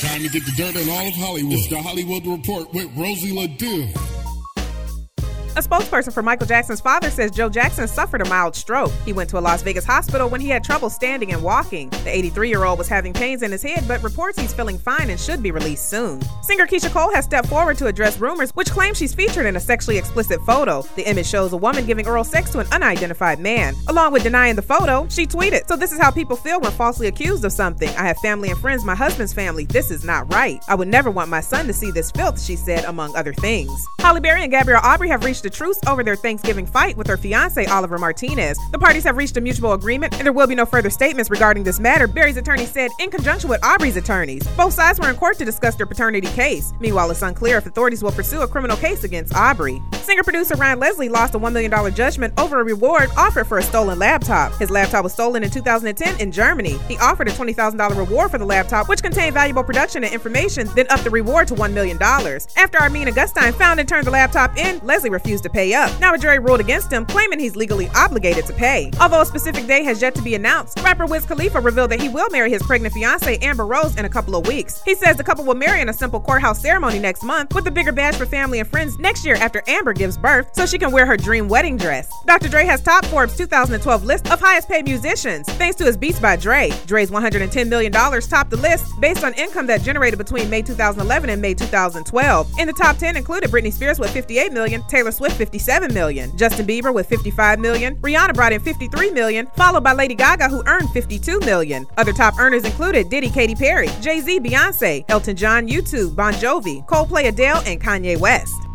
Time to get the dirt on all of Hollywood. It's the Hollywood Report with Rosie LaDue. A spokesperson for Michael Jackson's father says Joe Jackson suffered a mild stroke. He went to a Las Vegas hospital when he had trouble standing and walking. The 83-year-old was having pains in his head, but reports he's feeling fine and should be released soon. Singer Keisha Cole has stepped forward to address rumors which claim she's featured in a sexually explicit photo. The image shows a woman giving oral sex to an unidentified man. Along with denying the photo, she tweeted, "So this is how people feel when falsely accused of something. I have family and friends, my husband's family. This is not right. I would never want my son to see this filth," she said, among other things. Halle Berry and Gabrielle Aubry have reached a truce over their Thanksgiving fight with her fiancé, Oliver Martinez. The parties have reached a mutual agreement, and there will be no further statements regarding this matter, Berry's attorney said in conjunction with Aubry's attorneys. Both sides were in court to discuss their paternity case. Meanwhile, it's unclear if authorities will pursue a criminal case against Aubry. Singer-producer Ryan Leslie lost a $1 million judgment over a reward offered for a stolen laptop. His laptop was stolen in 2010 in Germany. He offered a $20,000 reward for the laptop, which contained valuable production and information, then upped the reward to $1 million. After Armin Augustine found and turned the laptop in, Leslie refused to pay up. Now a jury ruled against him, claiming he's legally obligated to pay. Although a specific day has yet to be announced, rapper Wiz Khalifa revealed that he will marry his pregnant fiancée Amber Rose in a couple of weeks. He says the couple will marry in a simple courthouse ceremony next month, with a bigger bash for family and friends next year after Amber gives birth, so she can wear her dream wedding dress. Dr. Dre has topped Forbes' 2012 list of highest paid musicians, thanks to his Beats by Dre. Dre's $110 million topped the list based on income that generated between May 2011 and May 2012. In the top 10 included Britney Spears with $58 million, Taylor Swift $57 million, Justin Bieber with $55 million, Rihanna brought in $53 million, followed by Lady Gaga, who earned $52 million. Other top earners included Diddy, Katy Perry, Jay-Z, Beyonce, Elton John, U2, Bon Jovi, Coldplay, Adele, and Kanye West.